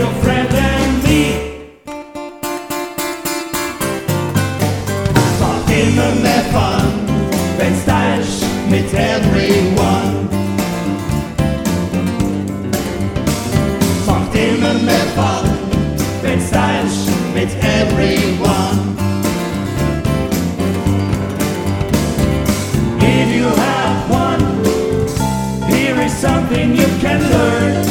your friend and me. Macht immer mehr Fun, wenn's da ist mit everyone. Macht immer mehr Fun, wenn's da ist mit everyone. If you have one, here is something you can learn.